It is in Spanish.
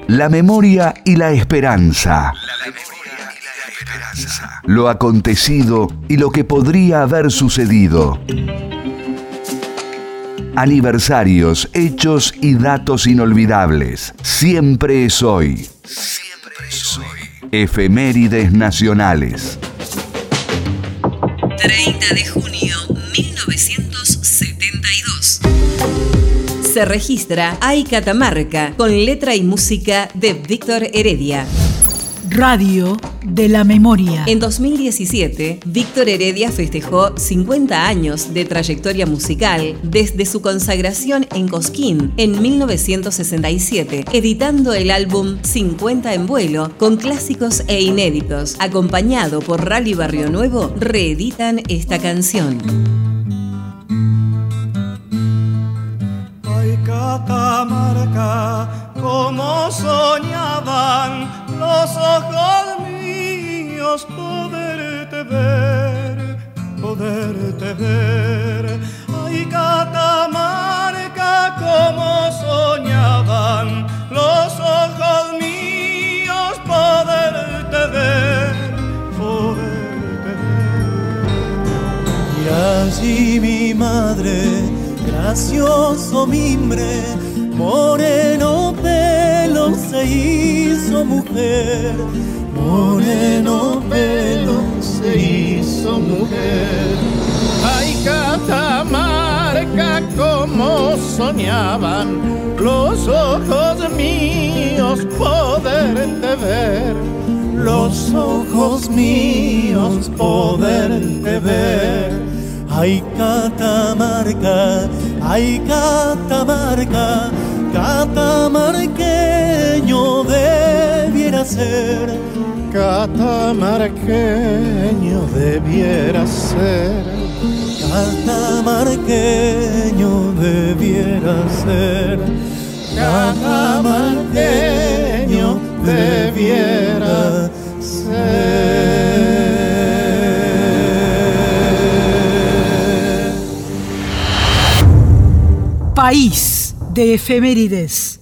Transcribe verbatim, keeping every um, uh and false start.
La memoria y la esperanza. Lo acontecido y lo que podría haber sucedido. Aniversarios, hechos y datos inolvidables. Siempre es hoy. Siempre es hoy. Efemérides nacionales. treinta de junio mil novecientos setenta y dos. Se registra Ay Catamarca con letra y música de Víctor Heredia. Radio de la Memoria. En dos mil diecisiete, Víctor Heredia festejó cincuenta años de trayectoria musical desde su consagración en Cosquín en mil novecientos sesenta y siete, editando el álbum cincuenta en vuelo con clásicos e inéditos. Acompañado por Rally Barrio Nuevo, reeditan esta canción. Ay, Catamarca, como soñaban los ojos míos poderte ver, poderte ver. Ay, Catamarca, como soñaban los ojos míos poderte ver, poderte ver. Y allí mi madre, gracioso mimbre, moreno pelo se hizo mujer, moreno pelo se hizo mujer. Ay, Catamarca, como soñaban los ojos míos poderte ver, los ojos míos poderte ver. Ay, Catamarca, ay, Catamarca, catamarqueño debiera ser, catamarqueño debiera ser, catamarqueño debiera ser, catamarqueño debiera ser. País de efemérides.